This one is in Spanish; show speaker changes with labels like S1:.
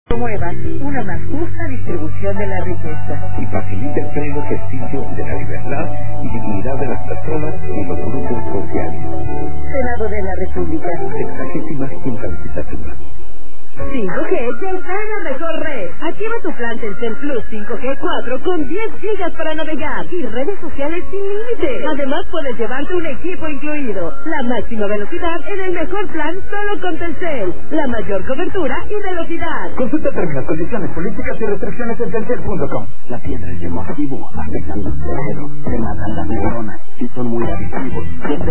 S1: Promueva una más justa distribución de la riqueza
S2: y facilite el pleno ejercicio de la libertad y dignidad de las personas y los grupos sociales.
S1: Senado de la República.
S2: 65ª legislatura.
S3: 5G te entrega mejor red. Activa tu plan Telcel Plus 5G 4 con 10 gigas para navegar y redes sociales sin límite. Además puedes llevarte un equipo incluido. La máxima velocidad en el mejor plan solo con Telcel. La mayor cobertura y velocidad.
S4: Consulta términos, condiciones, políticas y restricciones en telcel.com.
S5: La piedra es demasivo, afectan los cerebros, se matan las neuronas y son muy adictivos.